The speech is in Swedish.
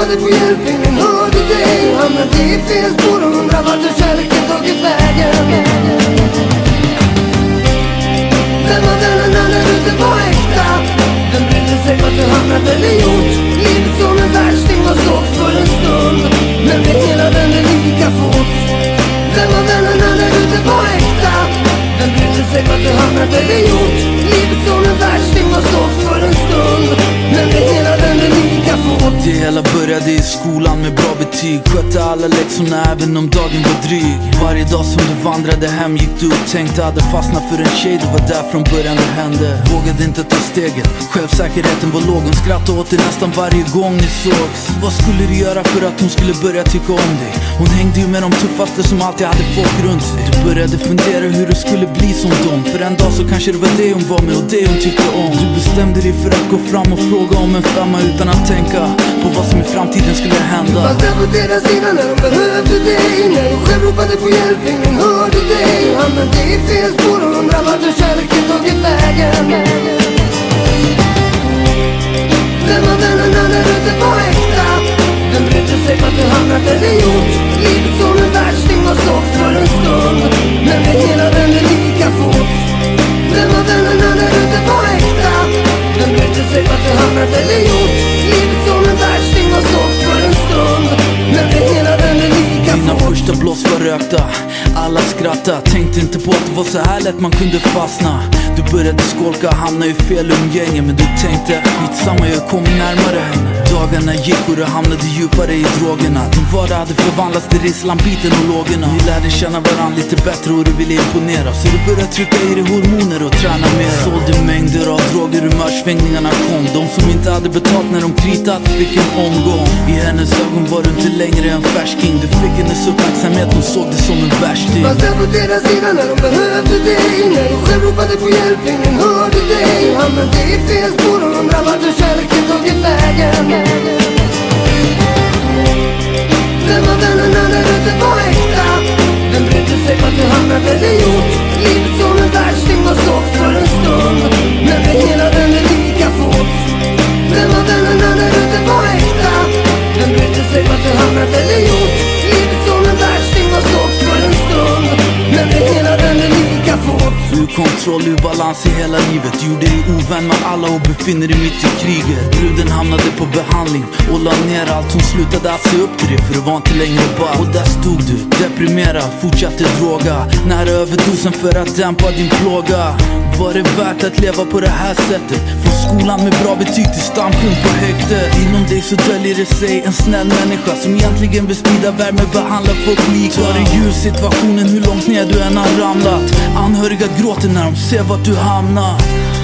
ropade på hjälp, ingen hörde dig. Hamnade i fel spår och undrar vart du kärleken tagit vägen. Vem var vännen när du inte var äkta? Vem brydde sig vart du hamnat eller gjort? Livet som en värsting var såg för en stund, men vet hela vännen lika fort. Vem var vännen när du inte var äkta? Vem brydde sig vart du hamnat eller gjort? Livet som en värsting var såg för en stund, men vet hela vännen lika fort. Det hela började i skolan med bra betyg. Skötte alla läxorna även om dagen var dryg. Varje dag som du vandrade hem gick du och tänkte hade fastnat för en tjej. Du var där från början det hände. Vågade inte ta steget, självsäkerheten var låg. Hon skrattade åt dig nästan varje gång ni sågs. Vad skulle du göra för att hon skulle börja tycka om dig? Hon hängde ju med de tuffaste som alltid hade folk runt sig. Du började fundera hur du skulle bli som dem. För en dag så kanske det var det hon var med och det hon tyckte om. Du bestämde dig för att gå fram och fråga om en femma utan att tänka på vad som i framtiden skulle hända. Fast där på deras sida när de behövde dig, när du själv ropade på hjälp, ingen hörde dig. Hamnade i fel spår och undrar vart du kärleken tagit vägen. Vem var vännen när du inte var äkta? Vem brydde sig vart du hamnat eller gjort? Livet som en värsting var såg för en stund, men vet hela vännen lika fort. Vem var vännen när du inte var äkta? Vem brydde sig vart du hamnat eller gjort? Livet som en värsting var såg för en stund, men vet hela vännen lika fort. Dina första blås var rökta, alla skrattade. Tänkte inte på att det var så här lätt man kunde fastna. Du började skolka, hamna i fel umgänge. Men du tänkte, skitsamma jag kommer närmare henne. Dagarna gick och du hamnade djupare i drogerna. Din vardag hade förvandlats till Risslandbiten och lågorna. Ni lärde känna varandra lite bättre och du ville imponera. Så du började trycka i dig hormoner och träna mer. Sålde mängder av droger, humörsvängningarna kom. De som inte hade betalt när de kritat fick en omgång. I hennes ögon var du inte längre en färsking. Du fick hennes uppmärksamhet, hon såg det som en värsting. Fast där på deras sida när de behövde dig, när du själv ropade på hjälp, ingen hörde dig. Hamnade i fel spår och undrar vart du kärleken tagit vägen. Vem var vännen när du inte var äkta? Vem brydde sig vart du hamnat eller gjort? Livet som en värsting var såg för en stund, men vet hela vännen lika fort. Vem var vännen när du inte var äkta? Vem brydde sig vart du hamnat eller gjort? Livet som en värsting var såg för en stund, men vet hela vännen lika fort. Ur kontroll, ur balans i hela livet. Gjorde dig ovän med alla och befinner dig mitt i kriget. Bruden hamnade på behandling och la ner allt. Hon slutade att se upp till dig för det var inte längre bara. Och där stod du, deprimerad, fortsatte droga. Nära överdosen för att dämpa din plåga. Var det värt att leva på det här sättet? Från skolan med bra betyg till stampunkt på häktet. Inom dig så döljer det sig en snäll människa som egentligen vill sprida värme, behandla folk lika. Tar dig ur situationen hur långt ner du än har ramlat. Anhöriga gråter när de ser vart du hamnar.